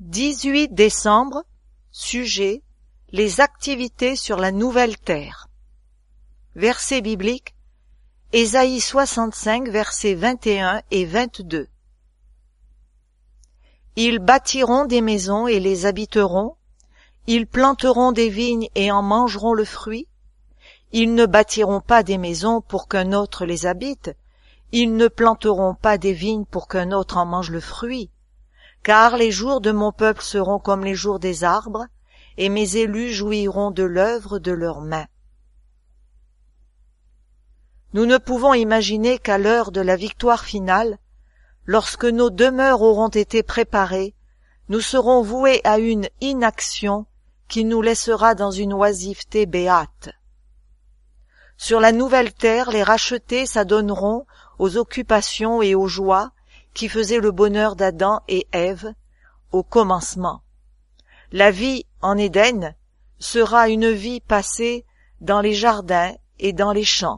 18 décembre, sujet, les activités sur la nouvelle terre. Verset biblique, Ésaïe 65, versets 21 et 22. Ils bâtiront des maisons et les habiteront, ils planteront des vignes et en mangeront le fruit. Ils ne bâtiront pas des maisons pour qu'un autre les habite, ils ne planteront pas des vignes pour qu'un autre en mange le fruit. Car les jours de mon peuple seront comme les jours des arbres, et mes élus jouiront de l'œuvre de leurs mains. Nous ne pouvons imaginer qu'à l'heure de la victoire finale, lorsque nos demeures auront été préparées, nous serons voués à une inaction qui nous laissera dans une oisiveté béate. Sur la nouvelle terre, les rachetés s'adonneront aux occupations et aux joies qui faisaient le bonheur d'Adam et Ève au commencement. La vie en Éden sera une vie passée dans les jardins et dans les champs.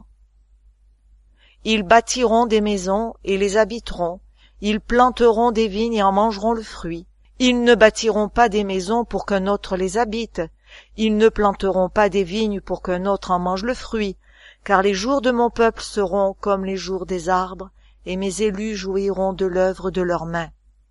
Ils bâtiront des maisons et les habiteront, ils planteront des vignes et en mangeront le fruit. Ils ne bâtiront pas des maisons pour qu'un autre les habite, ils ne planteront pas des vignes pour qu'un autre en mange le fruit, car les jours de mon peuple seront comme les jours des arbres, et mes élus jouiront de l'œuvre de leurs mains.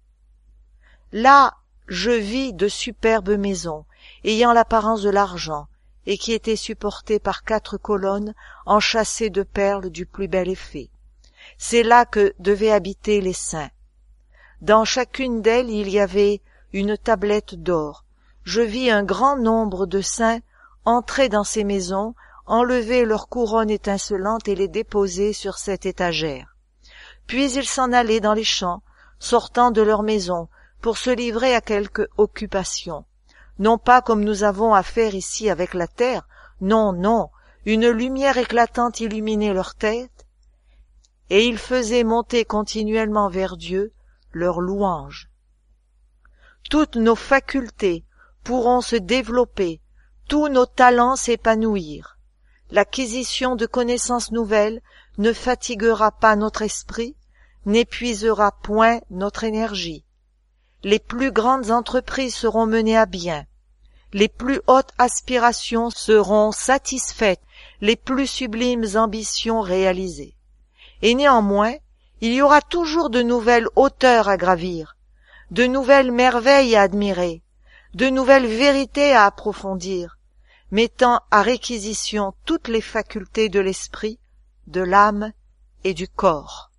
Là, je vis de superbes maisons, ayant l'apparence de l'argent, et qui étaient supportées par 4 colonnes enchâssées de perles du plus bel effet. C'est là que devaient habiter les saints. Dans chacune d'elles il y avait une tablette d'or. Je vis un grand nombre de saints entrer dans ces maisons, enlever leurs couronnes étincelantes et les déposer sur cette étagère. Puis ils s'en allaient dans les champs, sortant de leur maison, pour se livrer à quelque occupation. Non pas comme nous avons à faire ici avec la terre, non, non, une lumière éclatante illuminait leur tête, et ils faisaient monter continuellement vers Dieu leur louange. Toutes nos facultés pourront se développer, tous nos talents s'épanouir. L'acquisition de connaissances nouvelles ne fatiguera pas notre esprit, n'épuisera point notre énergie. Les plus grandes entreprises seront menées à bien, les plus hautes aspirations seront satisfaites, les plus sublimes ambitions réalisées. Et néanmoins, il y aura toujours de nouvelles hauteurs à gravir, de nouvelles merveilles à admirer, de nouvelles vérités à approfondir, mettant à réquisition toutes les facultés de l'esprit, de l'âme et du corps.